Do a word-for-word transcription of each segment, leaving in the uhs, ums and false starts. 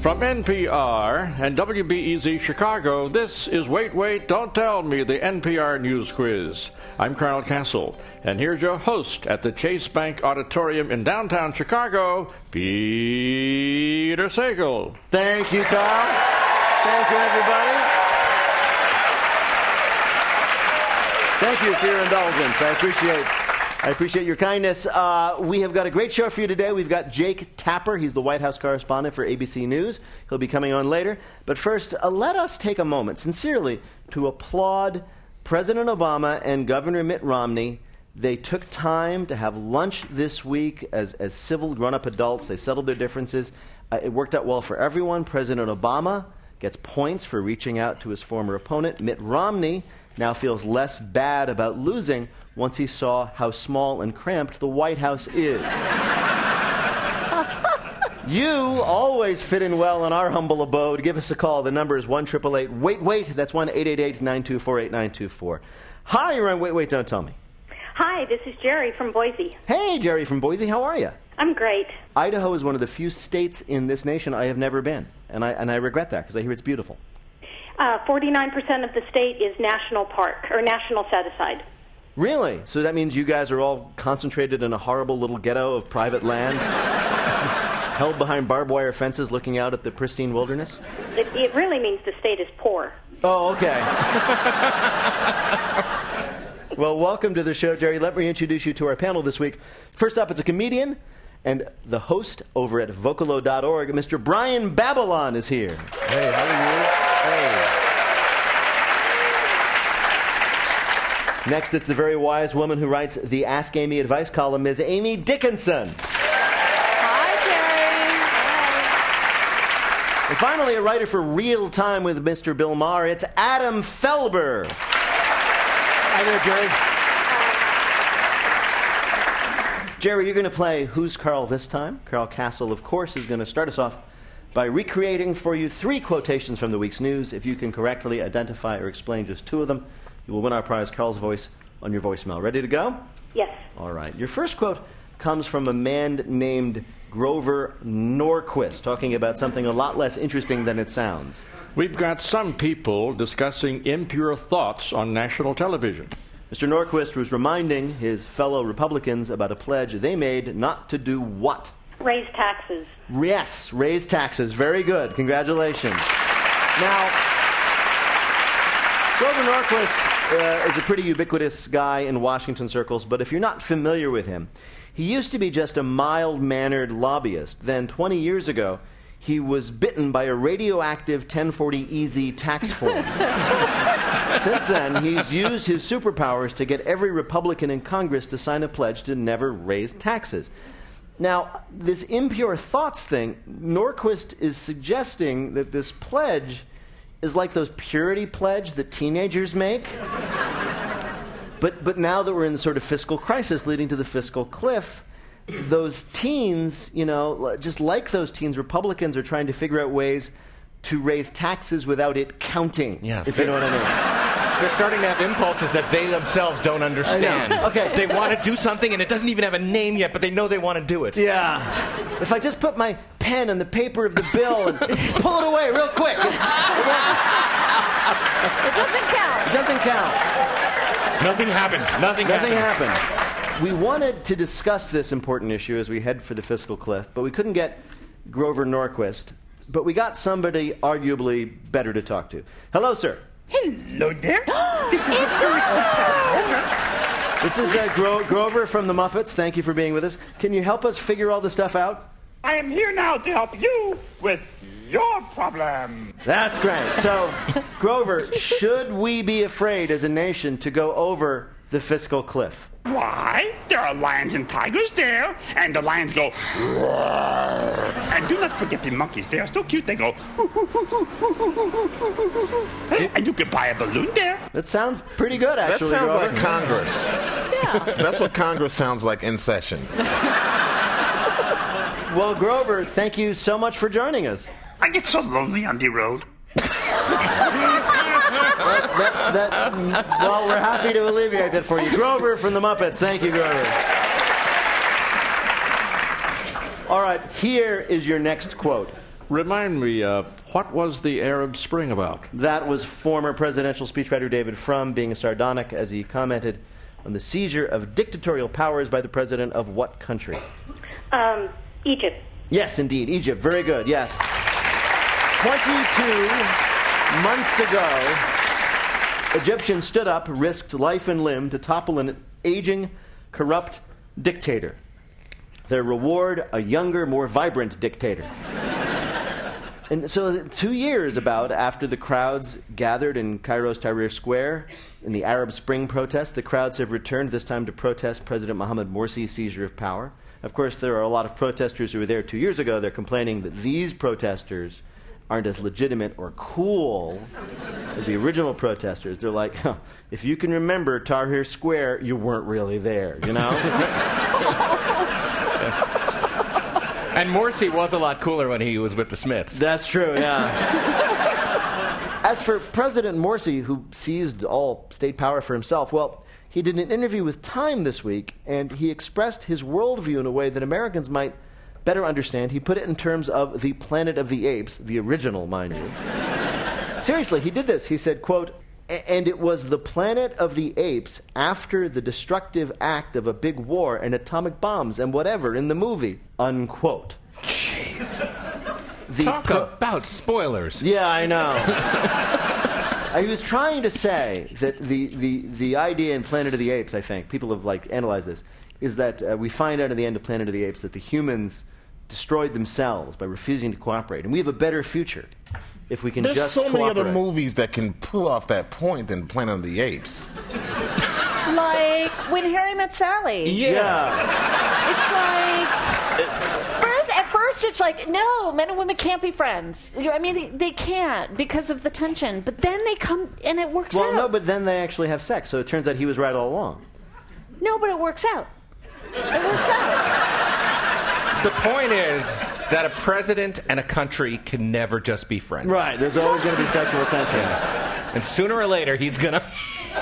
From N P R and W B E Z Chicago, this is Wait, Wait, Don't Tell Me, the N P R News Quiz. I'm Carl Castle, and here's your host at the Chase Bank Auditorium in downtown Chicago, Peter Sagal. Thank you, Carl. Thank you, everybody. Thank you for your indulgence. I appreciate I appreciate your kindness. Uh, we have got a great show for you today. We've got Jake Tapper. He's the White House correspondent for A B C News. He'll be coming on later. But first, uh, let us take a moment, sincerely, to applaud President Obama and Governor Mitt Romney. They took time to have lunch this week as, as civil, grown-up adults. They settled their differences. Uh, it worked out well for everyone. President Obama gets points for reaching out to his former opponent. Mitt Romney now feels less bad about losing once he saw how small and cramped the White House is. You always fit in well in our humble abode. Give us a call. The number is one eight eight eight, wait, wait. That's one eight eight eight, nine two four, eight nine two four. Hi, you're on Wait, Wait, Don't Tell Me. Hi, this is Jerry from Boise. Hey, Jerry from Boise. How are you? I'm great. Idaho is one of the few states in this nation I have never been, and I, and I regret that because I hear it's beautiful. Uh, forty-nine percent of the state is national park, or national set-aside. Really? So that means you guys are all concentrated in a horrible little ghetto of private land, held behind barbed wire fences looking out at the pristine wilderness? It, it really means the state is poor. Oh, okay. Well, welcome to the show, Jerry. Let me introduce you to our panel this week. First up, it's a comedian and the host over at Vocalo dot org. Mister Brian Babylon is here. Hey, how are you? Hey. Next, it's the very wise woman who writes the Ask Amy Advice column, Miz Amy Dickinson. Hi, Jerry. Hi. And finally, a writer for Real Time with Mister Bill Maher, it's Adam Felber. Hi there, Jerry. Jerry, you're going to play Who's Carl this time? Carl Castle, of course, is going to start us off by recreating for you three quotations from the week's news. If you can correctly identify or explain just two of them, you will win our prize, Carl's Voice, on your voicemail. Ready to go? Yes. All right. Your first quote comes from a man named Grover Norquist, talking about something a lot less interesting than it sounds. We've got some people discussing impure thoughts on national television. Mister Norquist was reminding his fellow Republicans about a pledge they made not to do what? Raise taxes. Yes, raise taxes. Very good. Congratulations. Now, Grover Norquist uh, is a pretty ubiquitous guy in Washington circles, but if you're not familiar with him, he used to be just a mild-mannered lobbyist. Then, twenty years ago, he was bitten by a radioactive ten forty E Z tax form. Since then, he's used his superpowers to get every Republican in Congress to sign a pledge to never raise taxes. Now, this impure thoughts thing, Norquist is suggesting that this pledge is like those purity pledge that teenagers make. But but now that we're in the sort of fiscal crisis leading to the fiscal cliff, those teens, you know, just like those teens, Republicans are trying to figure out ways to raise taxes without it counting, yeah. if you know what I mean. They're starting to have impulses that they themselves don't understand. Okay. They want to do something, and it doesn't even have a name yet, but they know they want to do it. Yeah. If I just put my pen on the paper of the bill and pull it away real quick. It, It doesn't count. it doesn't count. Nothing happened. Nothing, Nothing happened. happened. We wanted to discuss this important issue as we head for the fiscal cliff, but we couldn't get Grover Norquist. But we got somebody arguably better to talk to. Hello, sir. Hello there. This is uh, Gro- Grover from the Muppets. Thank you for being with us. Can you help us figure all this stuff out? I am here now to help you with your problem. That's great. So, Grover, should we be afraid as a nation to go over the fiscal cliff? Why? There are lions and tigers there, and the lions go roar. And do not forget the monkeys. They are so cute. They go and you can buy a balloon there. That sounds pretty good, That actually, sounds Grover. like Congress. Yeah. That's what Congress sounds like in session. Well, Grover, thank you so much for joining us. I get so lonely on the road. That, that, well, we're happy to alleviate that for you. Grover from the Muppets. Thank you, Grover. All right, here is your next quote. Remind me, uh, what was the Arab Spring about? That was former presidential speechwriter David Frum being sardonic as he commented on the seizure of dictatorial powers by the president of what country? Um, Egypt. Yes, indeed. Egypt. Very good. Yes. twenty-two months ago, Egyptians stood up, risked life and limb to topple an aging, corrupt dictator. Their reward, a younger, more vibrant dictator. And so two years about after the crowds gathered in Cairo's Tahrir Square in the Arab Spring protests, the crowds have returned, this time to protest President Mohamed Morsi's seizure of power. Of course, there are a lot of protesters who were there two years ago. They're complaining that these protesters aren't as legitimate or cool as the original protesters. They're like, huh, if you can remember Tahrir Square, you weren't really there, you know? And Morsi was a lot cooler when he was with the Smiths. That's true, yeah. As for President Morsi, who seized all state power for himself, well, he did an interview with Time this week, and he expressed his worldview in a way that Americans might better understand. He put it in terms of the Planet of the Apes, the original, mind you. Seriously, he did this. He said, quote, and it was the Planet of the Apes after the destructive act of a big war and atomic bombs and whatever in the movie, unquote. The Talk pro- about spoilers. Yeah, I know. I was trying to say that the, the, the idea in Planet of the Apes, I think, people have like analyzed this, is that uh, we find out at the end of Planet of the Apes that the humans destroyed themselves by refusing to cooperate. And we have a better future if we can There's just so many cooperate. other movies that can pull off that point than Planet of the Apes. Like when Harry Met Sally. Yeah. It's like... First, at first, it's like, no, men and women can't be friends. You know, I mean, they, they can't because of the tension. But then they come, and it works Well, out. no, but then they actually have sex, so it turns out he was right all along. No, but it works out. It works out. The point is that a president and a country can never just be friends. Right, there's always going to be sexual tension. And sooner or later, he's going to...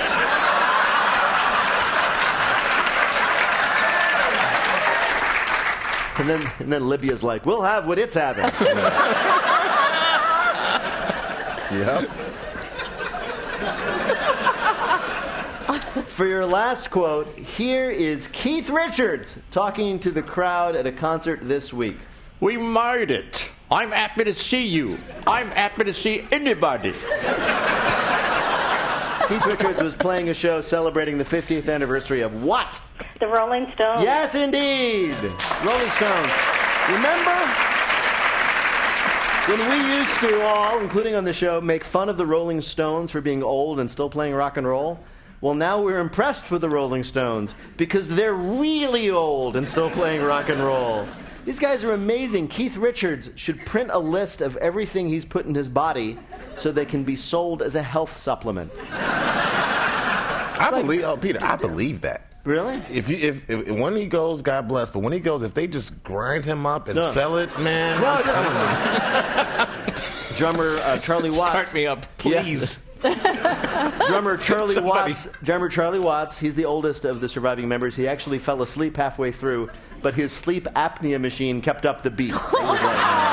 And then, and then Libya's like, we'll have what it's having. Yep. For your last quote, here is Keith Richards talking to the crowd at a concert this week. We made it. I'm happy to see you. I'm happy to see anybody. Keith Richards was playing a show celebrating the fiftieth anniversary of what? The Rolling Stones. Yes, indeed. Rolling Stones. Remember when we used to all, including on the show, make fun of the Rolling Stones for being old and still playing rock and roll? Well, now we're impressed with the Rolling Stones because they're really old and still playing rock and roll. These guys are amazing. Keith Richards should print a list of everything he's put in his body so they can be sold as a health supplement. I believe, oh, Peter, I believe that. Really? If, you, if, if when he goes, God bless. But when he goes, if they just grind him up and No. sell it, man, No, I'm it doesn't. telling you. Drummer uh, Charlie Watts. Start me up, please. Drummer Charlie Somebody. Watts. Drummer Charlie Watts. He's the oldest of the surviving members. He actually fell asleep halfway through, but his sleep apnea machine kept up the beat. It was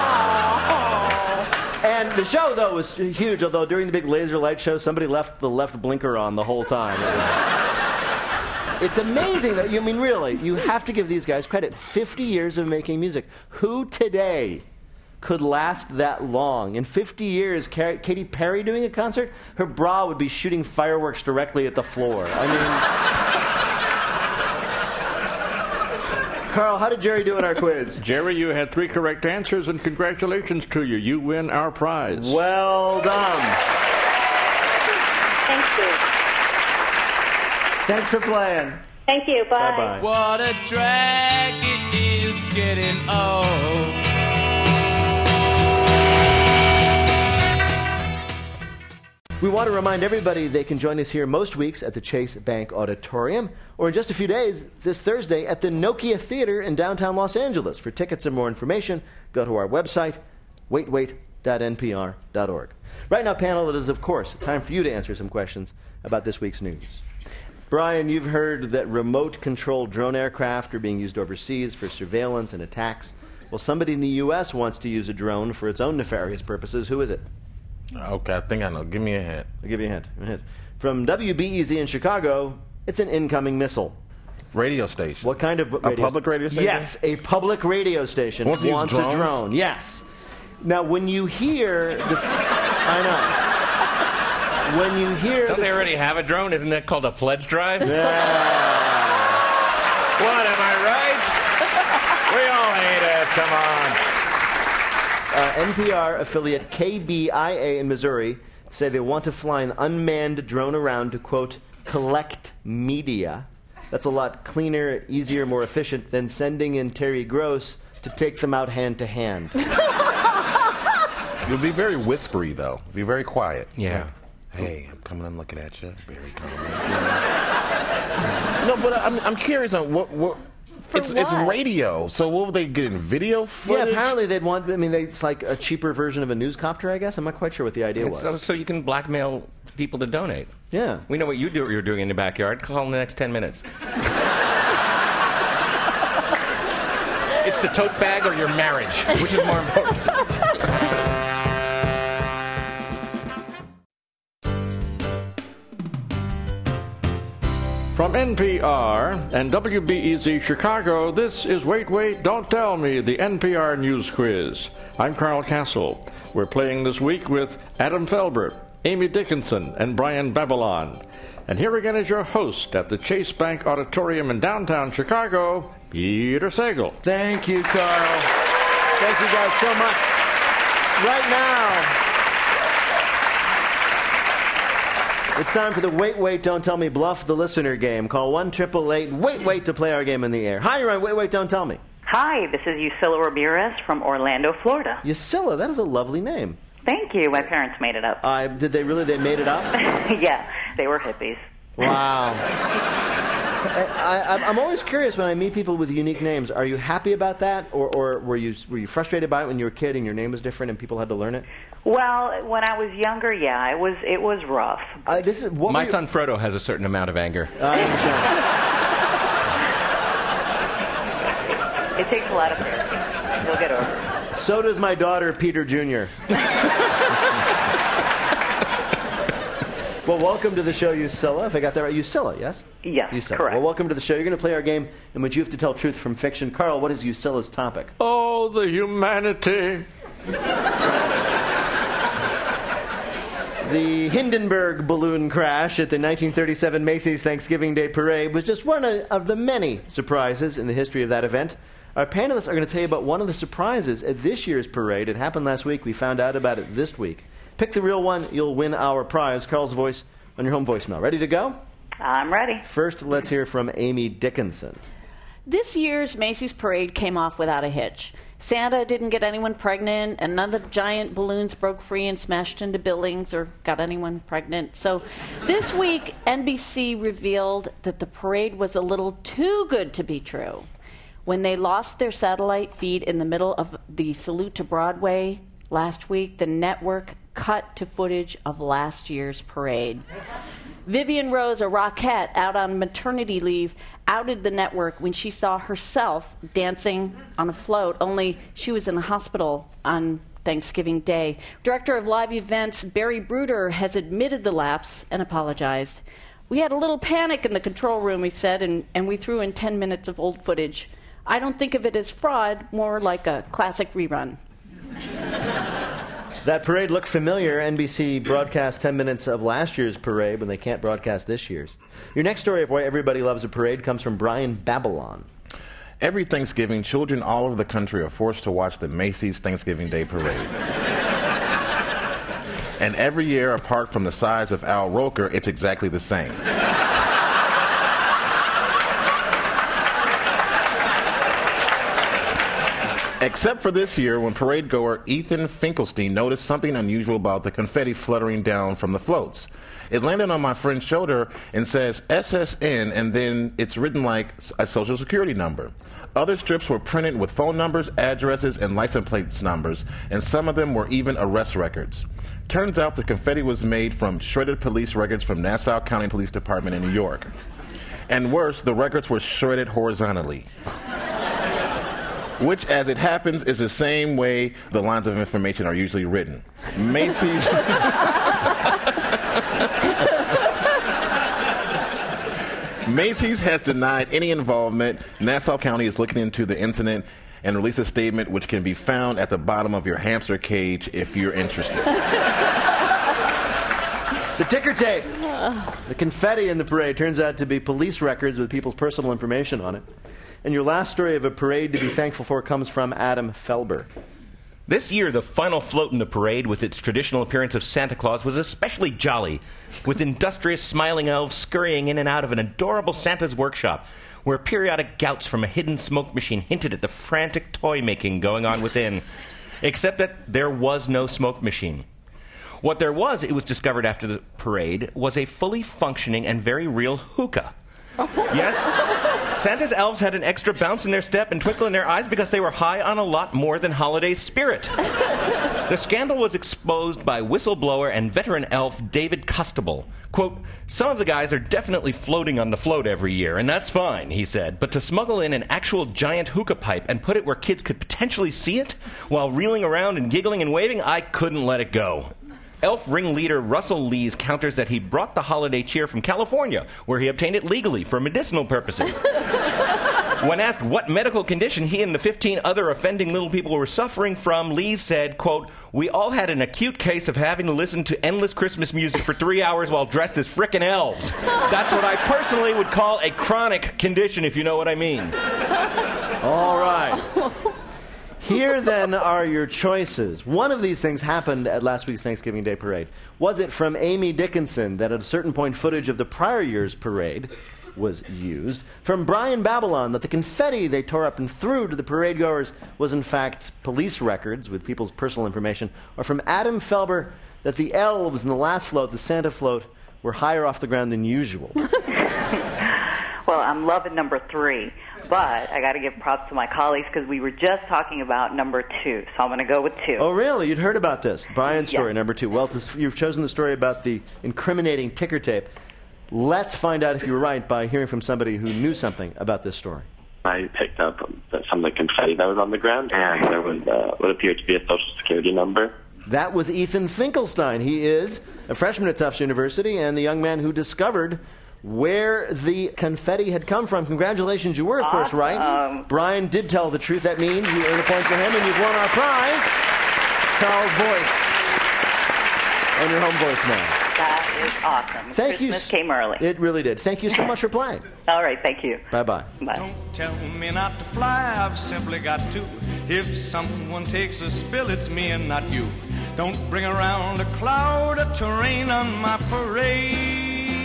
like- and the show, though, was huge. Although during the big laser light show, somebody left the left blinker on the whole time. It was- It's amazing that, you I mean, really, you have to give these guys credit. fifty years of making music. Who today could last that long? In fifty years, Car- Katy Perry doing a concert, her bra would be shooting fireworks directly at the floor. I mean... Carl, how did Jerry do in our quiz? Jerry, you had three correct answers, and congratulations to you. You win our prize. Well done. Thank you. Thanks for playing. Thank you. Bye. Bye-bye. What a drag it is getting old. We want to remind everybody they can join us here most weeks at the Chase Bank Auditorium, or in just a few days, this Thursday, at the Nokia Theater in downtown Los Angeles. For tickets and more information, go to our website, wait wait dot n p r dot org. Right now, panel, it is, of course, time for you to answer some questions about this week's news. Brian, you've heard that remote-controlled drone aircraft are being used overseas for surveillance and attacks Well, somebody in the U S wants to use a drone for its own nefarious purposes. Who is it? Okay, I think I know. Give me a hint. I'll give you a hint. A hint. From W B E Z in Chicago, it's an incoming missile. Radio station. What kind of radio A public radio station? Yes, a public radio station Wants to use wants drones? a drone. Yes. Now, when you hear the, I know. When you hear, Don't the, they already have a drone? Isn't that called a pledge drive? Yeah. What, am I right? We all hate it. Come on. Uh, N P R affiliate K B I A in Missouri say they want to fly an unmanned drone around to, quote, collect media. That's a lot cleaner, easier, more efficient than sending in Terry Gross to take them out hand to hand. You'll be very whispery, though. Be very quiet. Yeah. Hey, I'm coming and looking at you. Very calm. No, but I'm, I'm curious on what... what For it's, it's what? radio, so what would they get in video Yeah, footage? apparently they'd want, I mean, they, it's like a cheaper version of a newscopter, I guess. I'm not quite sure what the idea It's was. so, so you can blackmail people to donate. Yeah. We know what you do. You're doing in the backyard. Call in the next ten minutes. It's the tote bag or your marriage. Which is more important? From N P R and W B E Z Chicago, this is Wait, Wait, Don't Tell Me, the N P R News Quiz. I'm Carl Castle. We're playing this week with Adam Felber, Amy Dickinson, and Brian Babylon. And here again is your host at the Chase Bank Auditorium in downtown Chicago, Peter Sagal. Thank you, Carl. Thank you guys so much. Right now, it's time for the Wait, Wait, Don't Tell Me Bluff the Listener game. Call one eight eight eight, wait, wait to play our game in the air. Hi, you're on Wait, Wait, Don't Tell Me. Hi, this is Yusila Ramirez from Orlando, Florida. Yusila, that is a lovely name. Thank you. My parents made it up. Uh, did they really? They made it up? Yeah, they were hippies. Wow. I, I, I'm always curious when I meet people with unique names. Are you happy about that, or, or were you were you frustrated by it when you were a kid and your name was different and people had to learn it? Well, when I was younger, yeah, it was it was rough. Uh, this is what My were you- son Frodo has a certain amount of anger. I understand. It takes a lot of therapy. You'll get over it. So does my daughter, Peter Junior Well, welcome to the show, Yusila. If I got that right, Yusila, yes? Yes, Yusila. correct. Well, welcome to the show. You're going to play our game in which you have to tell truth from fiction. Carl, what is Yusila's topic? Oh, the humanity. The Hindenburg balloon crash at the nineteen thirty-seven Macy's Thanksgiving Day Parade was just one of the many surprises in the history of that event. Our panelists are going to tell you about one of the surprises at this year's parade. It happened last week. We found out about it this week. Pick the real one. You'll win our prize. Carl's voice on your home voicemail. Ready to go? I'm ready. First, let's hear from Amy Dickinson. This year's Macy's parade came off without a hitch. Santa didn't get anyone pregnant, and none of the giant balloons broke free and smashed into buildings or got anyone pregnant. So this week, N B C revealed that the parade was a little too good to be true. When they lost their satellite feed in the middle of the Salute to Broadway last week, the network cut to footage of last year's parade. Vivian Rose, a Rockette out on maternity leave, outed the network when she saw herself dancing on a float, only she was in the hospital on Thanksgiving Day. Director of live events Barry Bruder has admitted the lapse and apologized. We had a little panic in the control room, he said, and, and we threw in ten minutes of old footage. I don't think of it as fraud, more like a classic rerun. That parade looked familiar. N B C broadcast ten minutes of last year's parade when they can't broadcast this year's. Your next story of why everybody loves a parade comes from Brian Babylon. Every Thanksgiving, children all over the country are forced to watch the Macy's Thanksgiving Day Parade. And every year, apart from the size of Al Roker, it's exactly the same. Except for this year, when parade goer Ethan Finkelstein noticed something unusual about the confetti fluttering down from the floats. It landed on my friend's shoulder and says S S N, and then it's written like a social security number. Other strips were printed with phone numbers, addresses, and license plate numbers, and some of them were even arrest records. Turns out the confetti was made from shredded police records from Nassau County Police Department in New York. And worse, the records were shredded horizontally. which, as it happens, is the same way the lines of information are usually written. Macy's... Macy's has denied any involvement. Nassau County is looking into the incident and released a statement which can be found at the bottom of your hamster cage if you're interested. The ticker tape. The confetti in the parade turns out to be police records with people's personal information on it. And your last story of a parade to be thankful for comes from Adam Felber. This year, the final float in the parade, with its traditional appearance of Santa Claus, was especially jolly, with industrious, smiling elves scurrying in and out of an adorable Santa's workshop, where periodic gouts from a hidden smoke machine hinted at the frantic toy-making going on within. Except that there was no smoke machine. What there was, it was discovered after the parade, was a fully functioning and very real hookah. Yes, Santa's elves had an extra bounce in their step and twinkle in their eyes because they were high on a lot more than holiday spirit. The scandal was exposed by whistleblower and veteran elf David Custable. Quote, "Some of the guys are definitely floating on the float every year, and that's fine," he said. "But to smuggle in an actual giant hookah pipe and put it where kids could potentially see it while reeling around and giggling and waving, I couldn't let it go." Elf ringleader Russell Lees counters that he brought the holiday cheer from California, where he obtained it legally for medicinal purposes. When asked what medical condition he and the fifteen other offending little people were suffering from, Lees said, quote, "We all had an acute case of having to listen to endless Christmas music for three hours while dressed as frickin' elves. That's what I personally would call a chronic condition, if you know what I mean." All right. Here, then, are your choices. One of these things happened at last week's Thanksgiving Day parade. Was it from Amy Dickinson that at a certain point footage of the prior year's parade was used? From Brian Babylon that the confetti they tore up and threw to the parade goers was in fact police records with people's personal information? Or from Adam Felber that the elves in the last float, the Santa float, were higher off the ground than usual? Well, I'm loving number three. But I got to give props to my colleagues because we were just talking about number two, so I'm going to go with two. Oh, really? You'd heard about this. Brian's story, Yes. number two. Well, to, you've chosen the story about the incriminating ticker tape. Let's find out if you were right by hearing from somebody who knew something about this story. I picked up some of the confetti that was on the ground, and there was uh, what appeared to be a Social Security number. That was Ethan Finkelstein. He is a freshman at Tufts University and the young man who discovered where the confetti had come from. Congratulations, you were, of awesome. course, right? Brian did tell the truth. That means you earn a point for him, and you've won our prize, Carl's voice, on your home voicemail. That is awesome. Thank Christmas you. came early. It really did. Thank you so much for playing. All right, thank you. Bye-bye. Bye. Don't tell me not to fly, I've simply got to. If someone takes a spill, it's me and not you. Don't bring around a cloud of terrain on my parade.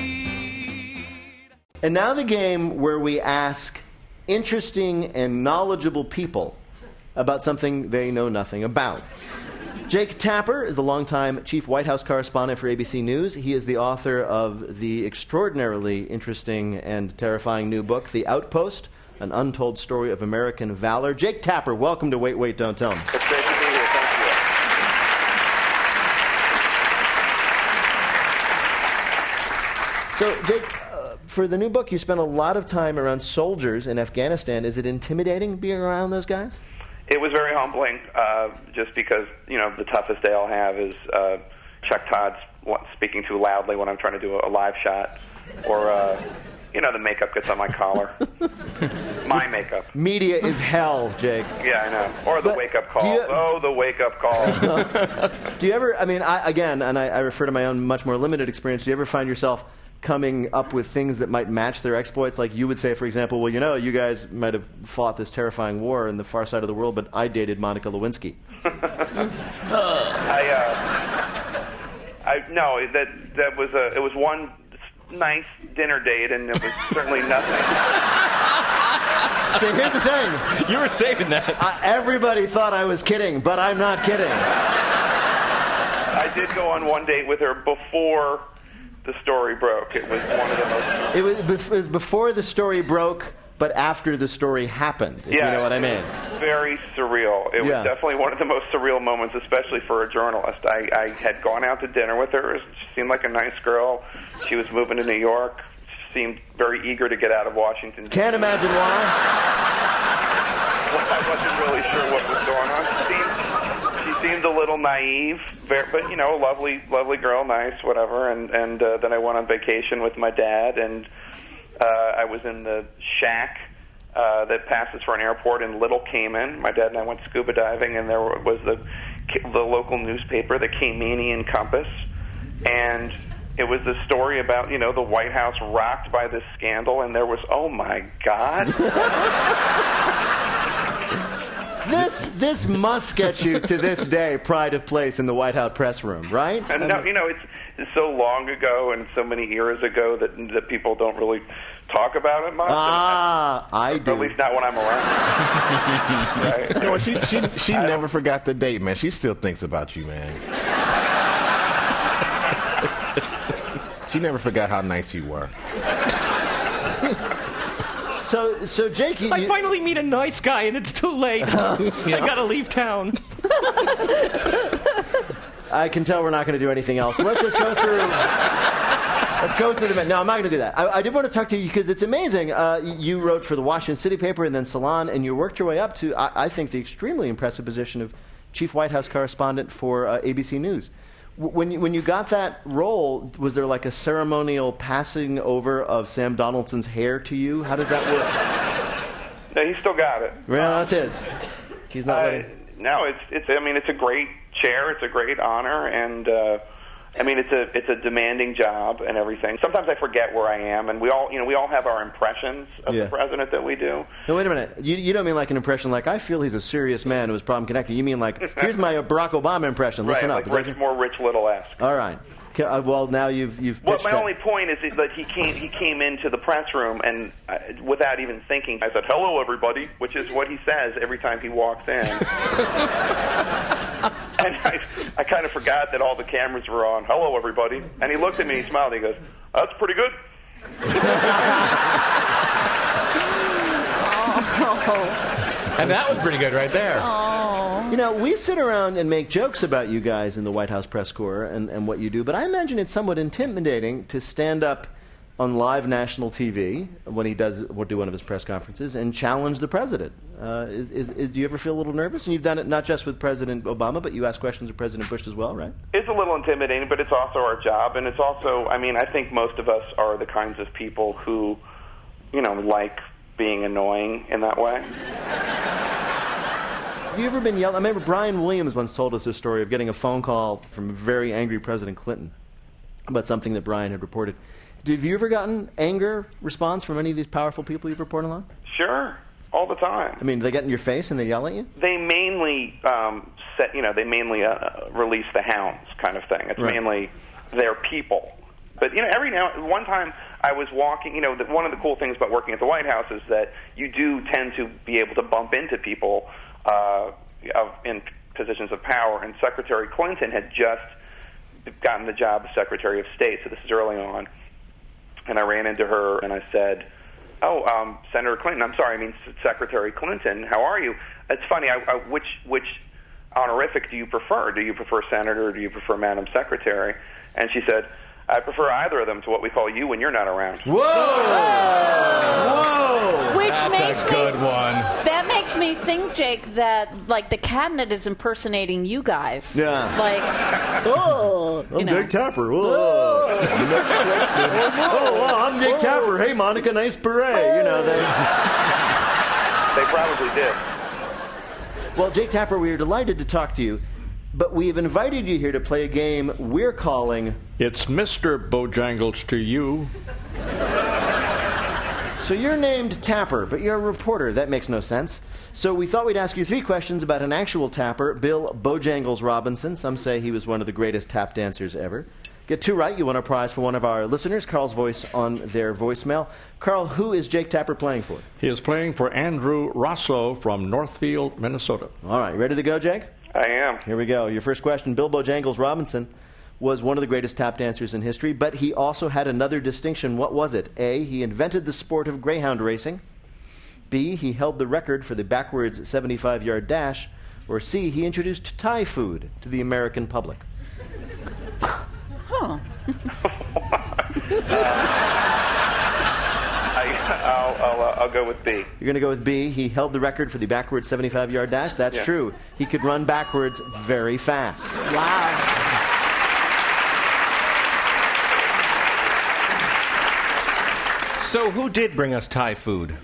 And now the game where we ask interesting and knowledgeable people about something they know nothing about. Jake Tapper is the longtime chief White House correspondent for A B C News. He is the author of the extraordinarily interesting and terrifying new book, The Outpost, An Untold Story of American Valor. Jake Tapper, welcome to Wait, Wait, Don't Tell Me. It's great to be here. Thank you. So, Jake, uh, for the new book, you spent a lot of time around soldiers in Afghanistan. Is it intimidating being around those guys? It was very humbling, uh, just because, you know, the toughest day I'll have is uh, Chuck Todd's speaking too loudly when I'm trying to do a live shot, or, uh, you know, the makeup gets on my collar. My makeup. Media is hell, Jake. Yeah, I know. Or the But wake-up call. do you- Oh, the wake-up call. Do you ever, I mean, I, again, and I, I refer to my own much more limited experience, do you ever find yourself coming up with things that might match their exploits? Like you would say, for example, well, you know, you guys might have fought this terrifying war in the far side of the world, but I dated Monica Lewinsky. I, uh, I, no, that, that was a, it was one nice dinner date, and it was certainly nothing. See, here's the thing. You were saving that. Uh, everybody thought I was kidding, but I'm not kidding. I did go on one date with her before the story broke. It was one of the most... It was, it was before the story broke, but after the story happened, if yeah, you know what I mean. Very surreal. It was Yeah. definitely one of the most surreal moments, especially for a journalist. I, I had gone out to dinner with her. She seemed like a nice girl. She was moving to New York. She seemed very eager to get out of Washington. Can't imagine why. I wasn't really sure what was going on. She seemed, she seemed a little naive, very, but, you know, a lovely, lovely girl, nice, whatever. And, and uh, then I went on vacation with my dad, and uh, I was in the shack uh, that passes for an airport in Little Cayman. My dad and I went scuba diving, and there was the, the local newspaper, the Caymanian Compass, and it was the story about, you know, the White House rocked by this scandal, and there was, oh, my God. This this must get you, to this day, pride of place in the White House press room, right? And no, you know, it's, it's so long ago and so many eras ago that, that people don't really talk about it much. Ah, I, I do. At least not when I'm around. Right? You know, she she, she never forgot the date, man. She still thinks about you, man. She never forgot how nice you were. So, so Jake, you, I you... finally meet a nice guy, and it's too late. I gotta leave town. I can tell we're not going to do anything else. So let's just go through. Let's go through the. No, I'm not going to do that. I, I did want to talk to you because it's amazing. Uh, you wrote for the Washington City paper and then Salon, and you worked your way up to, I, I think, the extremely impressive position of chief White House correspondent for uh, A B C News. When you, when you got that role, was there like a ceremonial passing over of Sam Donaldson's hair to you? How does that work? No, he still got it. Well, that's his. He's not uh, letting... No, it's it's. I mean, it's a great chair. It's a great honor, and uh, I mean, it's a it's a demanding job and everything. Sometimes I forget where I am, and we all you know we all have our impressions of Yeah. the president that we do. No, wait a minute. You, you don't mean like an impression like, I feel he's a serious man who is problem connected. You mean like, here's my Barack Obama impression. Listen right, up. like Is rich, that... more Rich Little-esque. All right. Okay, uh, well, now you've you've Well, pitched my that. only point is that he came he came into the press room and uh, without even thinking, I said, "Hello, everybody," which is what he says every time he walks in. And I, I kind of forgot that all the cameras were on. "Hello, everybody," and he looked at me, he smiled, and he goes, "That's pretty good." And that was pretty good right there. You know, we sit around and make jokes about you guys in the White House press corps and, and what you do, but I imagine it's somewhat intimidating to stand up on live national T V when he does or do one of his press conferences and challenge the president. Uh, is, is, is, do you ever feel a little nervous? And you've done it not just with President Obama, but you ask questions of President Bush as well, right? It's a little intimidating, but it's also our job, and it's also, I mean, I think most of us are the kinds of people who, you know, like being annoying in that way. Have you ever been yelled? I remember Brian Williams once told us this story of getting a phone call from a very angry President Clinton about something that Brian had reported. Have you ever gotten anger response from any of these powerful people you've reported on? Sure, all the time. I mean, they get in your face and they yell at you? They mainly um, set, you know, they mainly uh, release the hounds kind of thing. It's Right. mainly their people. But, you know, every now, one time I was walking, you know, the, one of the cool things about working at the White House is that you do tend to be able to bump into people uh, of, in positions of power, and Secretary Clinton had just gotten the job of Secretary of State, so this is early on. And I ran into her and I said, "Oh, um, Senator Clinton, I'm sorry, I mean Secretary Clinton, how are you?" It's funny, I, I, which which honorific do you prefer? Do you prefer Senator or do you prefer Madam Secretary? And she said, "I prefer either of them to what we call you when you're not around." Whoa! Whoa! Which That's makes a me, good one. That makes me think, Jake, that like the cabinet is impersonating you guys. Yeah. Like, oh, you I'm know. Dick Tapper. Oh, oh, I'm Dick Tapper. Hey, Monica, nice beret. You know, they... They probably did. Well, Jake Tapper, we are delighted to talk to you, but we have invited you here to play a game we're calling... It's Mister Bojangles to you. So you're named Tapper, but you're a reporter. That makes no sense. So we thought we'd ask you three questions about an actual tapper, Bill Bojangles Robinson. Some say he was one of the greatest tap dancers ever. Get two right, you win a prize for one of our listeners, Carl's voice on their voicemail. Carl, who is Jake Tapper playing for? He is playing for Andrew Rosso from Northfield, Minnesota. All right, ready to go, Jake? I am. Here we go. Your first question. Bill Bojangles Robinson was one of the greatest tap dancers in history, but he also had another distinction. What was it? A, he invented the sport of greyhound racing. B, he held the record for the backwards seventy-five-yard dash. Or C, he introduced Thai food to the American public. Huh. I, I'll, I'll, uh, I'll go with B. You're going to go with B. He held the record for the backwards seventy-five-yard dash. That's Yeah. true. He could run backwards very fast. Wow. So who did bring us Thai food?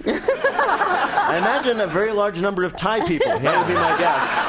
I imagine a very large number of Thai people. That would be my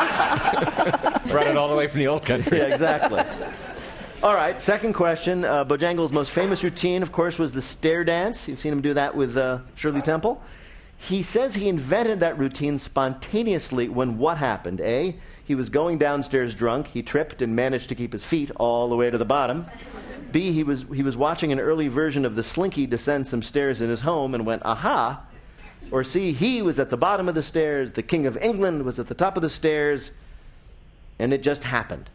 guess. Brought it all the way from the old country. Yeah, exactly. All right, second question. Uh, Bojangles' most famous routine, of course, was the stair dance. You've seen him do that with uh, Shirley Temple. He says he invented that routine spontaneously when what happened? A, he was going downstairs drunk. He tripped and managed to keep his feet all the way to the bottom. B, he was, he was watching an early version of the Slinky descend some stairs in his home and went, aha. Or C, he was at the bottom of the stairs, the King of England was at the top of the stairs, and it just happened.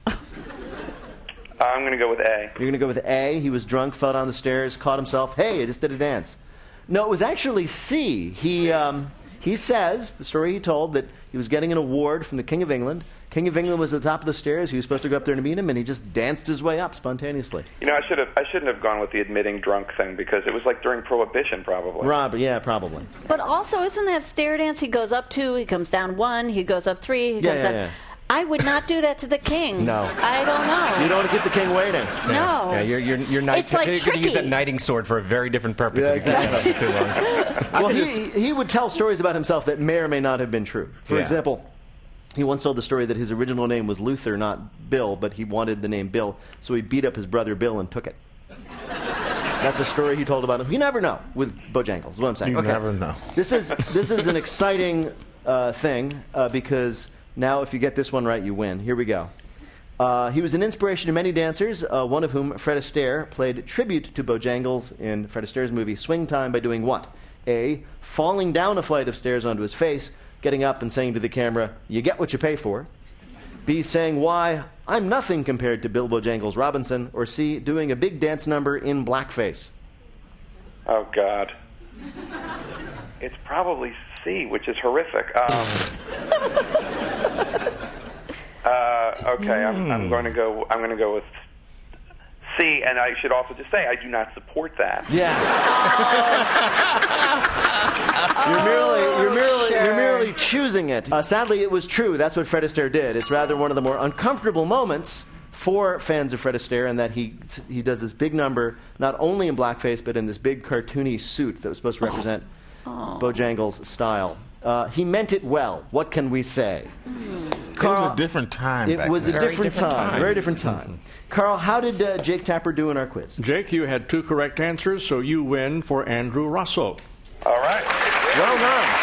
I'm going to go with A. You're going to go with A. He was drunk, fell down the stairs, caught himself. Hey, I just did a dance. No, it was actually C. He, um, he says, the story he told, that he was getting an award from the King of England. King of England was at the top of the stairs. He was supposed to go up there to meet him, and he just danced his way up spontaneously. You know, I should have. I shouldn't have gone with the admitting drunk thing because it was like during Prohibition, probably. Rob, yeah, probably. But also, isn't that stair dance? He goes up two, he comes down one, he goes up three, he Yeah, comes yeah, up. yeah. I would not do that to the king. No. I don't know. You don't want to keep the king waiting. No. Yeah, you're, you're, you're, knight, It's like you're going to use tricky. that knighting sword for a very different purpose Yeah, if you keep that up for too long. Well, he, he would tell stories about himself that may or may not have been true. For Yeah. example, he once told the story that his original name was Luther, not Bill, but he wanted the name Bill, so he beat up his brother Bill and took it. That's a story he told about him. You never know with Bojangles, is what I'm saying. You Okay. never know. This is, this is an exciting uh, thing uh, because now if you get this one right, you win. Here we go. Uh, he was an inspiration to many dancers, uh, one of whom, Fred Astaire, played tribute to Bojangles in Fred Astaire's movie Swing Time by doing what? A, falling down a flight of stairs onto his face, getting up and saying to the camera, you get what you pay for. B, saying why, I'm nothing compared to Bill Bojangles Robinson. Or C, doing a big dance number in blackface. Oh God. It's probably C, which is horrific. Um, uh, okay, I'm, I'm going to go. I'm going to go with C, and I should also just say I do not support that. Yes. You're merely, you're merely, sure. you're merely choosing it. Uh, sadly, it was true. That's what Fred Astaire did. It's rather one of the more uncomfortable moments for fans of Fred Astaire, in that he he does this big number, not only in blackface, but in this big cartoony suit that was supposed to represent Oh. Bojangles' style. Uh, he meant it well. What can we say? It was a different time It back was a then. different, different time. time. Very different time. Carl, how did uh, Jake Tapper do in our quiz? Jake, you had two correct answers, so you win for Andrew Russell. All right. Well done.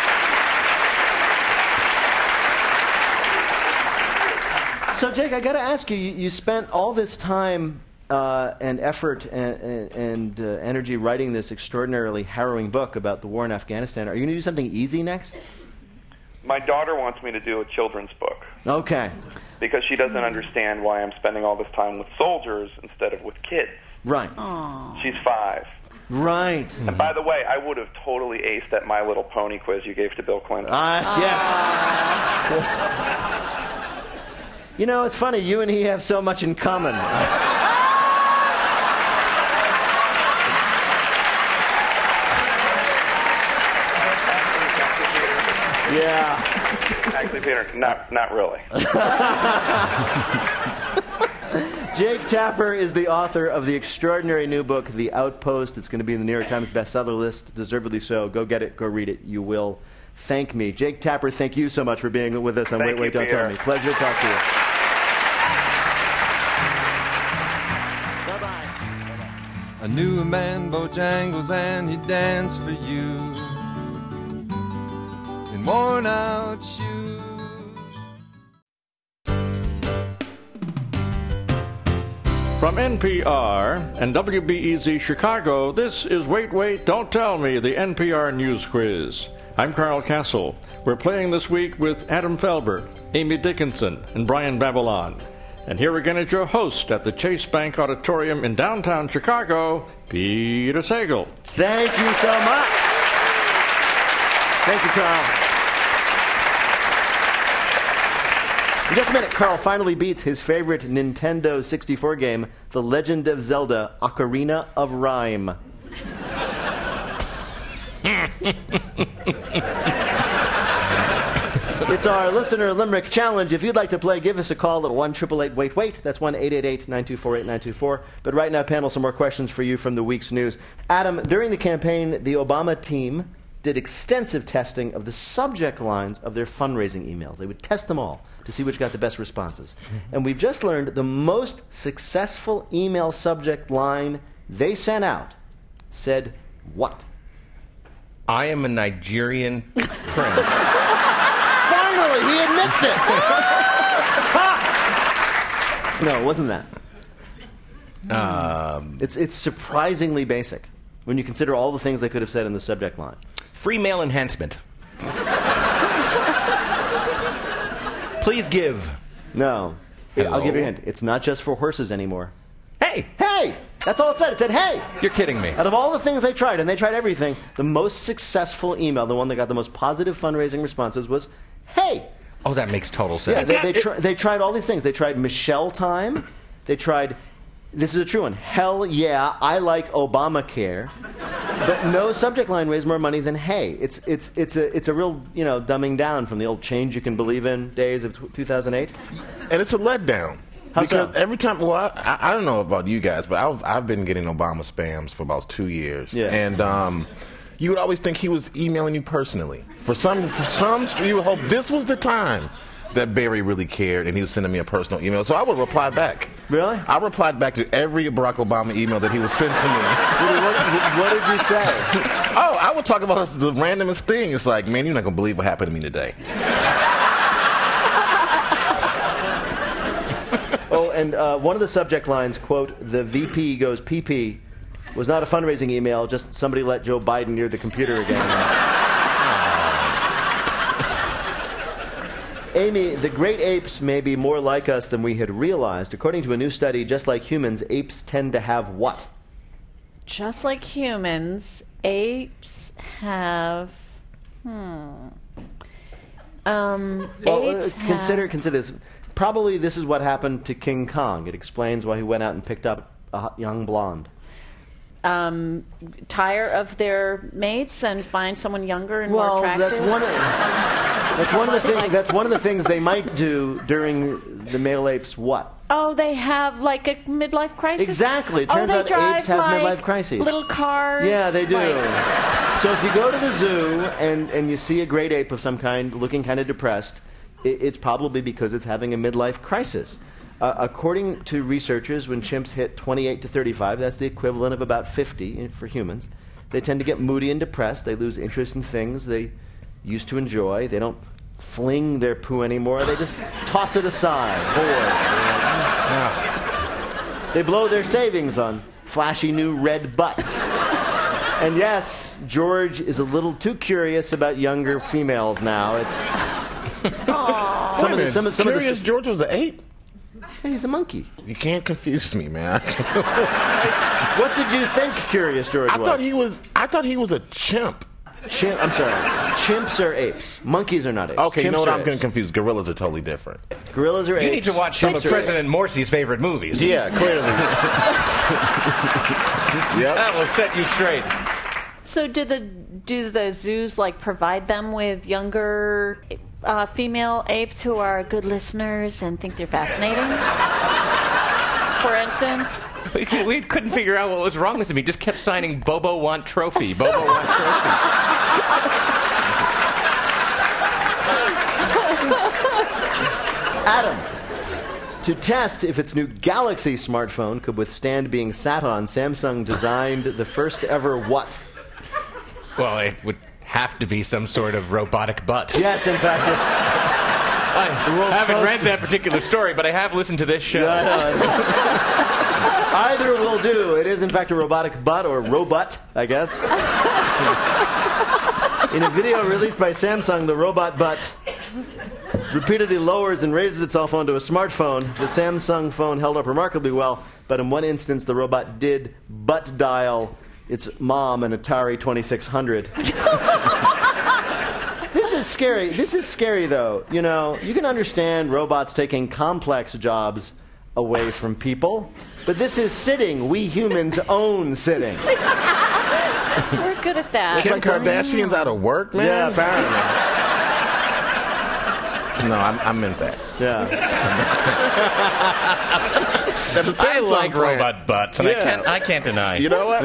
So, Jake, I got to ask you, you, you spent all this time uh, and effort and, and, and uh, energy writing this extraordinarily harrowing book about the war in Afghanistan. Are you going to do something easy next? My daughter wants me to do a children's book Okay. because she doesn't understand why I'm spending all this time with soldiers instead of with kids. Right. She's five. Right. And by the way, I would have totally aced that My Little Pony quiz you gave to Bill Clinton. Ah, yes. You know, it's funny. You and he have so much in common. Yeah. Actually, Peter, not not really. Jake Tapper is the author of the extraordinary new book, The Outpost. It's going to be in the New York Times bestseller list, deservedly so. Go get it. Go read it. You will thank me. Jake Tapper, thank you so much for being with us on Thank Wait, Wait, you, Don't Peter. Tell Me. Pleasure to talk to you. I knew a man, Bojangles, and he danced for you in worn out shoes. From N P R and W B E Z Chicago, this is Wait, Wait, Don't Tell Me, the N P R News Quiz. I'm Carl Castle. We're playing this week with Adam Felber, Amy Dickinson, and Brian Babylon. And here again is your host at the Chase Bank Auditorium in downtown Chicago, Peter Sagal. Thank you so much. Thank you, Carl. In just a minute, Carl finally beats his favorite Nintendo sixty-four game, The Legend of Zelda: Ocarina of Rhyme. It's our listener limerick challenge. If you'd like to play, give us a call at one eight eight eight wait wait. That's one eight eight eight nine two four eight nine two four. But right now, panel, some more questions for you from the week's news. Adam, during the campaign, the Obama team did extensive testing of the subject lines of their fundraising emails. They would test them all to see which got the best responses. And we've just learned the most successful email subject line they sent out said what? I am a Nigerian prince. Finally, he admits it! No, it wasn't that. Um, it's, it's surprisingly basic when you consider all the things they could have said in the subject line. Free mail enhancement. Please give. No. Hello? I'll give you a hint. It's not just for horses anymore. Hey! Hey! That's all it said. It said, hey! You're kidding me. Out of all the things they tried, and they tried everything, the most successful email, the one that got the most positive fundraising responses was, hey! Oh, that makes total sense. Yeah, they, they, tr- they tried all these things. They tried Michelle time. They tried, this is a true one, hell yeah, I like Obamacare. But no subject line raised more money than hey. It's, it's, it's, a, it's a real, you know, dumbing down from the old change you can believe in days of t- two thousand eight. And it's a letdown. How because so? every time, well, I, I don't know about you guys, but I've, I've been getting Obama spams for about two years. Yeah. And um, you would always think he was emailing you personally. For some, for some, you would hope this was the time that Barry really cared and he was sending me a personal email. So I would reply back. Really? I replied back to every Barack Obama email that he would send to me. what, what did you say? Oh, I would talk about the randomest thing. It's like, man, you're not going to believe what happened to me today. Oh, and uh, one of the subject lines, quote, the V P goes P P, was not a fundraising email, just somebody let Joe Biden near the computer again. Amy, the great apes may be more like us than we had realized. According to a new study, just like humans, apes tend to have what? Just like humans, apes have... Hmm... Um, Well, apes uh, consider, have... consider this. Probably this is what happened to King Kong. It explains why he went out and picked up a hot young blonde. Um, tire of their mates and find someone younger and Well, more attractive. that's one of that's one of the things. That's one of the things they might do during the male apes. What? Oh, they have like a midlife crisis. Exactly. It Oh, turns they out drive, apes have like, midlife crises. Little cars. Yeah, they do. like- So if you go to the zoo and, and you see a great ape of some kind looking kind of depressed, it, it's probably because it's having a midlife crisis. Uh, according to researchers, when chimps hit twenty-eight to thirty-five, that's the equivalent of about fifty for humans, they tend to get moody and depressed. They lose interest in things they used to enjoy. They don't fling their poo anymore. They just toss it aside, bored. They blow their savings on flashy new red butts. And yes, George is a little too curious about younger females now. It's some of the, some, of- some of the, Curious George was an ape? Hey, he's a monkey. You can't confuse me, man. What did you think Curious George I was? thought he was. I thought he was a chimp. Chimp, I'm sorry. Chimps are apes. Monkeys are not apes. Okay, you know Chimps what? are I'm getting apes. confused. Gorillas are totally different. Gorillas are You apes. need to watch some Chimps of are President Morsi's favorite movies. Yeah, clearly. Yep. That will set you straight. So do the do the zoos like provide them with younger uh, female apes who are good listeners and think they're fascinating? For instance. We, we couldn't figure out what was wrong with him. He just kept signing Bobo Want Trophy. Bobo Want Trophy. Adam, to test if its new Galaxy smartphone could withstand being sat on, Samsung designed the first ever what? Well, it would have to be some sort of robotic butt. Yes, in fact, it's... I haven't first- read that particular story, but I have listened to this show. Yeah, I know. Either will do. It is, in fact, a robotic butt, or robot, I guess. In a video released by Samsung, the robot butt repeatedly lowers and raises itself onto a smartphone. The Samsung phone held up remarkably well, but in one instance, the robot did butt dial its mom an Atari twenty-six hundred. This is scary. This is scary, though. You know, you can understand robots taking complex jobs away from people, but this is sitting. We humans own sitting. We're good at that. Kim Kardashian's out of work, man? Yeah, apparently. No, I, I meant that. Yeah. At the same I like time, Brand- robot butts, and I Yeah. can't. I can't deny. You know what?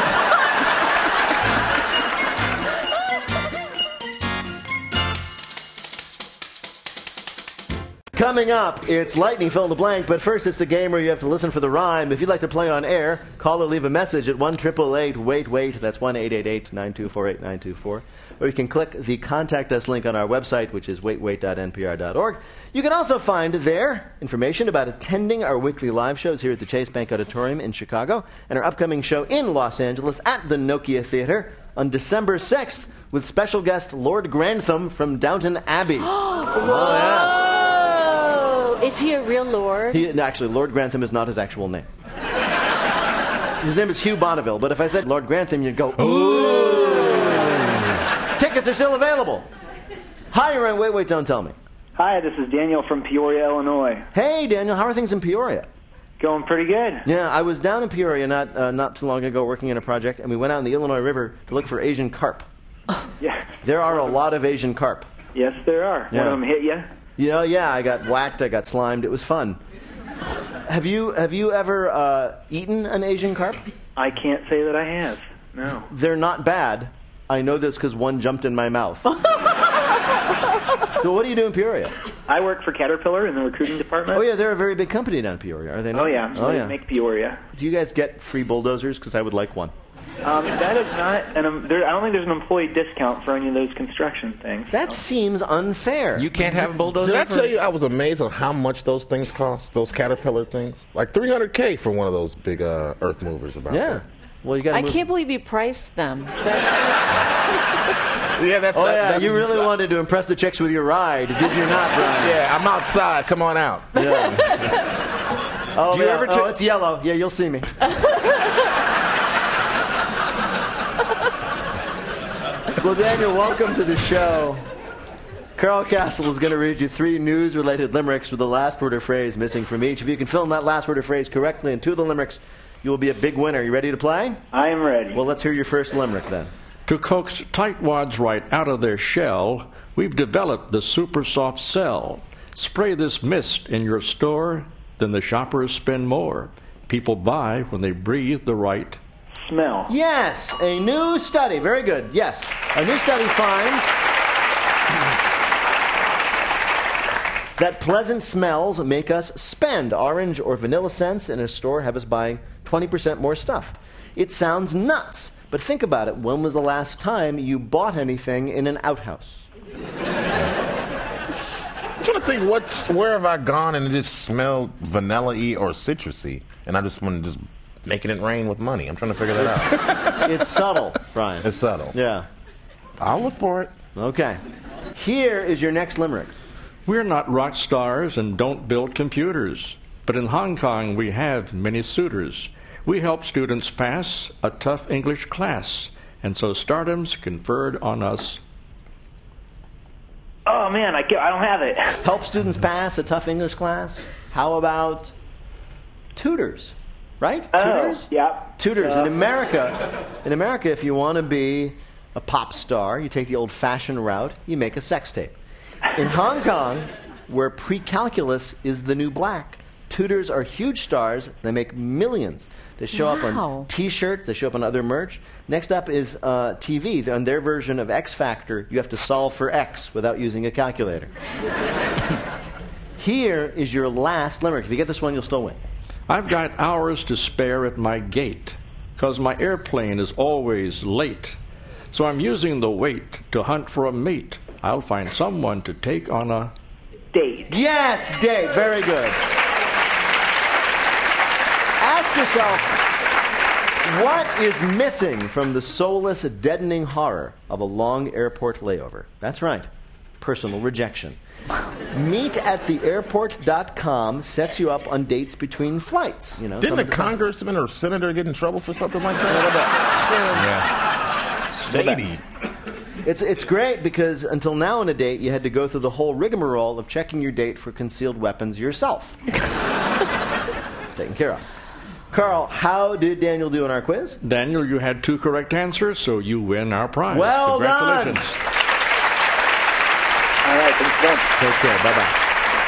Coming up, it's Lightning Fill in the Blank, but first it's the game where you have to listen for the rhyme. If you'd like to play on air, call or leave a message at one eight eight eight wait wait. That's one eight eight eight nine two four eight nine two four. Or you can click the Contact Us link on our website, which is wait wait dot n p r dot org. You can also find there information about attending our weekly live shows here at the Chase Bank Auditorium in Chicago and our upcoming show in Los Angeles at the Nokia Theater on December sixth with special guest Lord Grantham from Downton Abbey. Oh, yes. Is he a real lord? He, no, actually, Lord Grantham is not his actual name. His name is Hugh Bonneville, but if I said Lord Grantham, you'd go, ooh. Tickets are still available. Hi, you're on Wait, Wait, Don't Tell Me. Hi, this is Daniel from Peoria, Illinois. Hey, Daniel, how are things in Peoria? Going pretty good. Yeah, I was down in Peoria not uh, not too long ago working in a project, and we went out in the Illinois River to look for Asian carp. Yeah. There are a lot of Asian carp. Yes, there are. Yeah. One of them hit you? You know, yeah, I got whacked, I got slimed. It was fun. Have you have you ever uh, eaten an Asian carp? I can't say that I have. No. They're not bad. I know this because one jumped in my mouth. So what do you do in Peoria? I work for Caterpillar in the recruiting department. Oh, yeah, they're a very big company down in Peoria, are they not? Oh, yeah. Oh, They yeah. make Peoria. Do you guys get free bulldozers? Because I would like one. Um, that is not, and um, there, I don't think there's an employee discount for any of those construction things. That seems unfair. You can't have a bulldozer. Did I for- tell you I was amazed at how much those things cost? Those Caterpillar things, like three hundred k for one of those big uh, earth movers. About Yeah. there. Well, you got. I can't believe you priced them. That's, Yeah, that's. Oh that- yeah, that's, you really wanted to impress the chicks with your ride, did you not, Brian? Yeah, I'm outside. Come on out. Yeah. Oh, Do you yeah. ever oh, tra- it's yellow. Yeah, you'll see me. Well, Daniel, welcome to the show. Carl Castle is going to read you three news-related limericks with the last word or phrase missing from each. If you can fill in that last word or phrase correctly in two of the limericks, you will be a big winner. You ready to play? I am ready. Well, let's hear your first limerick then. To coax tightwads right out of their shell, we've developed the super soft cell. Spray this mist in your store, then the shoppers spend more. People buy when they breathe the right smell. Yes, a new study. Very good. Yes, a new study finds that pleasant smells make us spend. Orange or vanilla scents in a store have us buying twenty percent more stuff. It sounds nuts, but think about it. When was the last time you bought anything in an outhouse? I'm trying to think what's where have I gone and it just smelled vanilla-y or citrusy, and I just want to just making it rain with money. I'm trying to figure that out. It's subtle, Brian. It's subtle. Yeah. I'll look for it. Okay. Here is your next limerick. We're not rock stars and don't build computers, but in Hong Kong we have many suitors. We help students pass a tough English class, and so stardom's conferred on us. Oh, man, I, can't- I don't have it. Help students pass a tough English class? How about tutors? Right? Oh, Tutors? yeah. Tutors. Uh, in America, in America, if you want to be a pop star, you take the old-fashioned route, you make a sex tape. In Hong Kong, where pre-calculus is the new black, tutors are huge stars. They make millions. They show up Wow. on T-shirts. They show up on other merch. Next up is uh, T V. On their version of X Factor, you have to solve for X without using a calculator. Here is your last limerick. If you get this one, you'll still win. I've got hours to spare at my gate, 'cause my airplane is always late. So I'm using the wait to hunt for a mate. I'll find someone to take on a date. Yes, date. Very good. Ask yourself, what is missing from the soulless, deadening horror of a long airport layover? That's right, personal rejection. meet at the airport dot com sets you up on dates between flights. You know, Didn't a some of the- congressman or senator get in trouble for something like that? Yeah. Shady. It's, it's great because until now on a date, you had to go through the whole rigmarole of checking your date for concealed weapons yourself. Taken care of. Carl, how did Daniel do in our quiz? Daniel, you had two correct answers, so you win our prize. Well Congratulations. done. All right, thanks again. Take care. Bye-bye.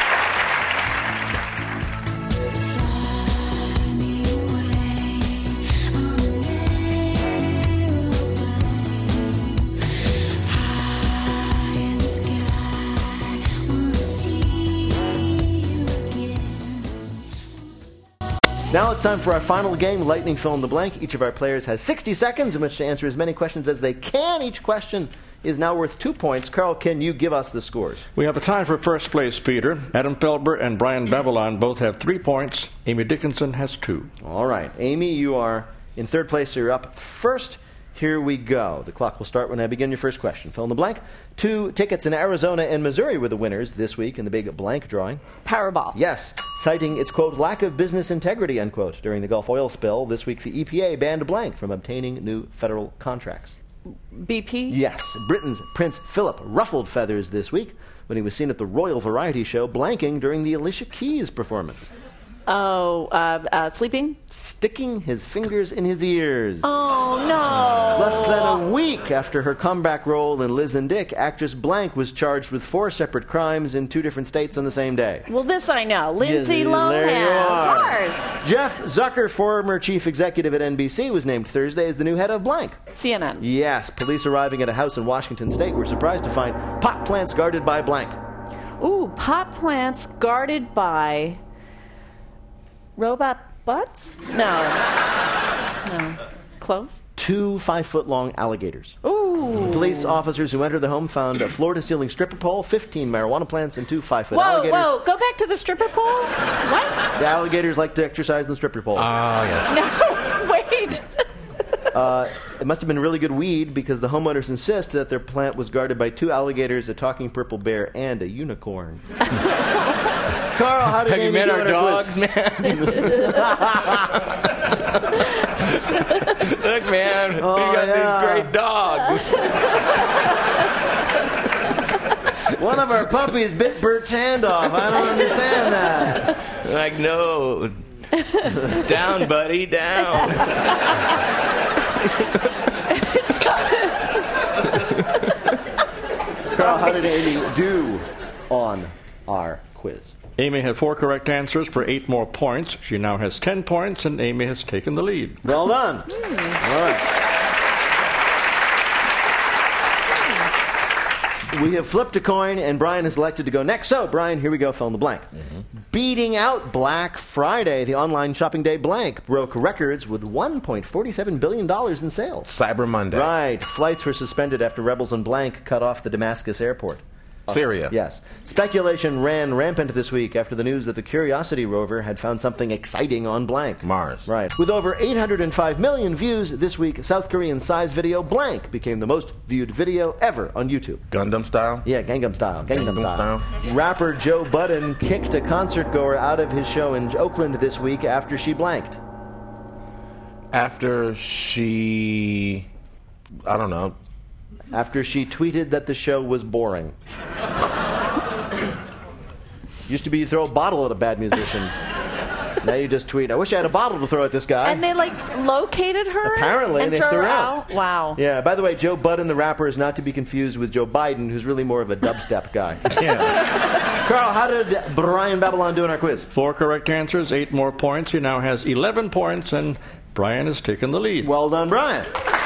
Now it's time for our final game, Lightning Fill in the Blank. Each of our players has sixty seconds in which to answer as many questions as they can. Each question is now worth two points. Carl, can you give us the scores? We have a tie for first place, Peter. Adam Felber and Brian Babylon both have three points. Amy Dickinson has two. All right. Amy, you are in third place, so you're up first. Here we go. The clock will start when I begin your first question. Fill in the blank. Two tickets in Arizona and Missouri were the winners this week in the big blank drawing. Powerball. Yes. Citing its, quote, lack of business integrity, unquote, during the Gulf oil spill, this week the E P A banned blank from obtaining new federal contracts. B P? Yes. Britain's Prince Philip ruffled feathers this week when he was seen at the Royal Variety Show blanking during the Alicia Keys performance. Oh, uh, uh, sleeping? Sticking his fingers in his ears. Oh, no. Less than a week after her comeback role in Liz and Dick, actress Blank was charged with four separate crimes in two different states on the same day. Well, this I know. Lindsay Yes, Lohan. there you are. Of course. Jeff Zucker, former chief executive at N B C, was named Thursday as the new head of Blank. C N N. Yes, police arriving at a house in Washington State were surprised to find pot plants guarded by Blank. Ooh, pot plants guarded by robot butts? No. No. Close? Two five-foot-long alligators. Ooh. Police officers who entered the home found a floor-to-ceiling stripper pole, fifteen marijuana plants, and two five-foot Whoa, alligators. whoa, go back to the stripper pole? What? The alligators like to exercise in the stripper pole. Ah, yes. No, wait. Uh, it must have been really good weed because the homeowners insist that their plant was guarded by two alligators, a talking purple bear, and a unicorn. Carl, how did Have you Amy met do our in her dogs, quiz? man? Look, man, Oh, we got yeah. these great dogs. One of our puppies bit Bert's hand off. I don't understand that. Like, no. Down, buddy, down. Carl, how did Amy do on our quiz? Amy had four correct answers for eight more points. She now has ten points, and Amy has taken the lead. Well done. All right. We have flipped a coin, and Brian is elected to go next. So, Brian, here we go, fill in the blank. Mm-hmm. Beating out Black Friday, the online shopping day blank broke records with one point four seven billion dollars in sales. Cyber Monday. Right. Flights were suspended after rebels in blank cut off the Damascus airport. Syria. Yes. Speculation ran rampant this week after the news that the Curiosity rover had found something exciting on blank. Mars. Right. With over eight hundred five million views this week, South Korean size video blank became the most viewed video ever on YouTube. Gundam style? Yeah, Gangnam Style. Gangnam, Gangnam style. Style. Rapper Joe Budden kicked a concert goer out of his show in Oakland this week after she blanked. After she, I don't know. After she tweeted that the show was boring. Used to be you throw a bottle at a bad musician. Now you just tweet, I wish I had a bottle to throw at this guy. And they, like, located her? Apparently, and they threw threw her her out? out. Wow. Yeah, by the way, Joe Budden, the rapper, is not to be confused with Joe Biden, who's really more of a dubstep guy. Yeah. Carl, how did Brian Babylon do in our quiz? Four correct answers, eight more points. He now has eleven points, and Brian has taken the lead. Well done, Brian.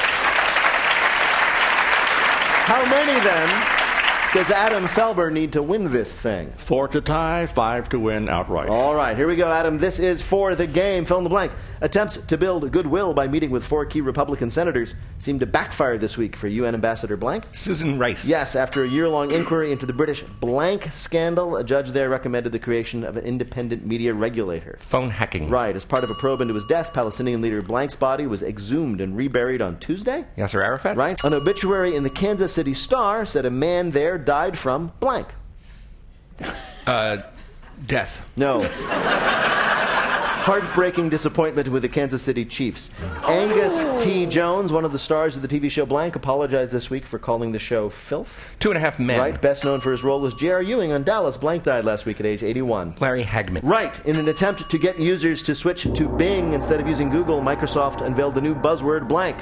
How many, then, does Adam Felber need to win this thing? Four to tie, five to win outright. All right, here we go, Adam. This is For the Game. Fill in the blank. Attempts to build goodwill by meeting with four key Republican senators seemed to backfire this week for U N Ambassador Blank. Susan Rice. Yes, after a year-long inquiry into the British blank scandal, a judge there recommended the creation of an independent media regulator. Phone hacking. Right. As part of a probe into his death, Palestinian leader Blank's body was exhumed and reburied on Tuesday. Yasser Arafat? Right. An obituary in the Kansas City Star said a man there died from blank. Uh, death. No. heartbreaking disappointment with the Kansas City Chiefs. Angus T. Jones, one of the stars of the T V show Blank, apologized this week for calling the show filth. Two and a half men. Right. Best known for his role as J R. Ewing on Dallas. Blank died last week at age eighty-one. Larry Hagman. Right. In an attempt to get users to switch to Bing instead of using Google, Microsoft unveiled the new buzzword Blank.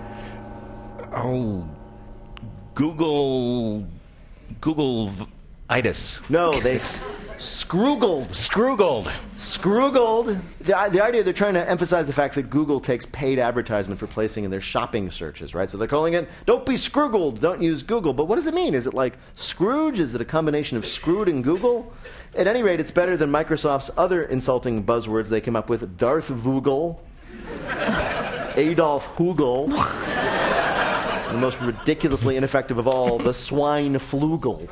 Oh, Google... Google-itis. No, they... Scroogled. Scroogled. Scroogled. The, the idea, they're trying to emphasize the fact that Google takes paid advertisement for placing in their shopping searches, right? So they're calling it, don't be Scroogled, don't use Google. But what does it mean? Is it like Scrooge? Is it a combination of Screwed and Google? At any rate, it's better than Microsoft's other insulting buzzwords they came up with. Darth Voogle. Adolf Hugel. The most ridiculously ineffective of all, the Swine Flugel.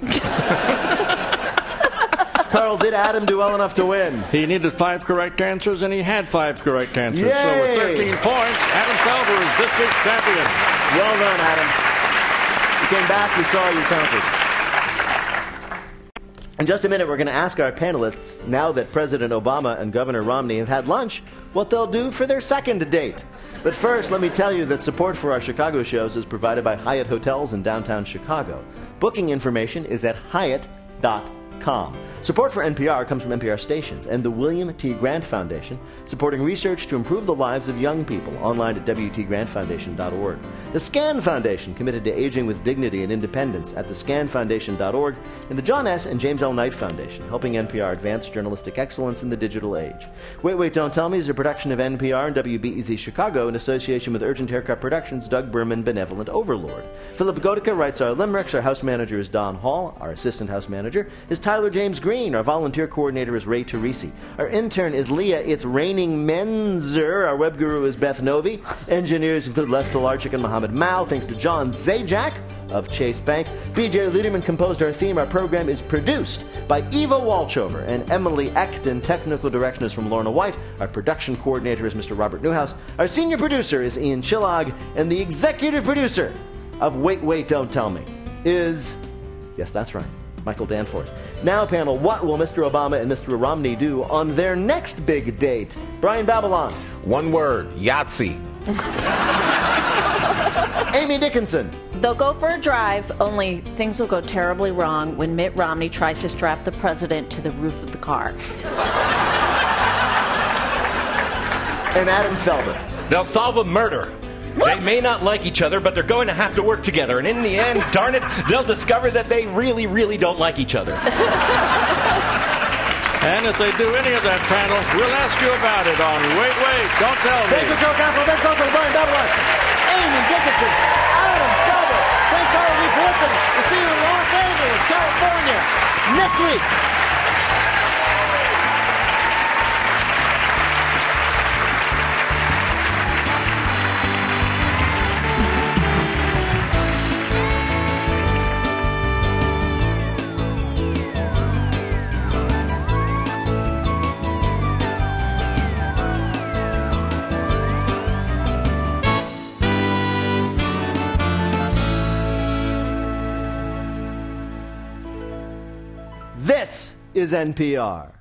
Carl, did Adam do well enough to win? He needed five correct answers, and he had five correct answers. Yay! So with thirteen points, Adam Felber is this week's champion. Well done, Adam. You came back, we saw you counted. In just a minute, we're going to ask our panelists, now that President Obama and Governor Romney have had lunch, what they'll do for their second date. But first, let me tell you that support for our Chicago shows is provided by Hyatt Hotels in downtown Chicago. Booking information is at hyatt dot com. Support for N P R comes from N P R stations and the William T. Grant Foundation, supporting research to improve the lives of young people, online at w t grant foundation dot org. The SCAN Foundation, committed to aging with dignity and independence, at the scan foundation dot org, and the John S. and James L. Knight Foundation, helping N P R advance journalistic excellence in the digital age. Wait, Wait, Don't Tell Me is a production of N P R and W B E Z Chicago in association with Urgent Haircut Productions' Doug Berman, Benevolent Overlord. Philip Gotica writes our limericks. Our house manager is Don Hall. Our assistant house manager is Tyler James Green. Our volunteer coordinator is Ray Teresi. Our intern is Leah It's Raining Menzer. Our web guru is Beth Novi. Engineers include Les Delarczyk and Mohammed Mao. Thanks to John Zajac of Chase Bank. B J Luderman composed our theme. Our program is produced by Eva Walchover and Emily Eckton. Technical direction is from Lorna White. Our production coordinator is Mister Robert Newhouse. Our senior producer is Ian Chillog. And the executive producer of Wait, Wait, Don't Tell Me is, yes, that's right, Michael Danforth. Now, panel, what will Mister Obama and Mister Romney do on their next big date? Brian Babylon. One word, Yahtzee. Amy Dickinson. They'll go for a drive, only things will go terribly wrong when Mitt Romney tries to strap the president to the roof of the car. And Adam Felber. They'll solve a murder. They may not like each other, but they're going to have to work together. And in the end, darn it, they'll discover that they really, really don't like each other. And if they do any of that, panel, we'll ask you about it on Wait, Wait, Don't Tell Me. Thank you, Joe Castle. Thanks also to Brian Babylon, Amy Dickinson, Adam Felber. Thanks to all of you for listening. We'll see you in Los Angeles, California, next week. This is N P R.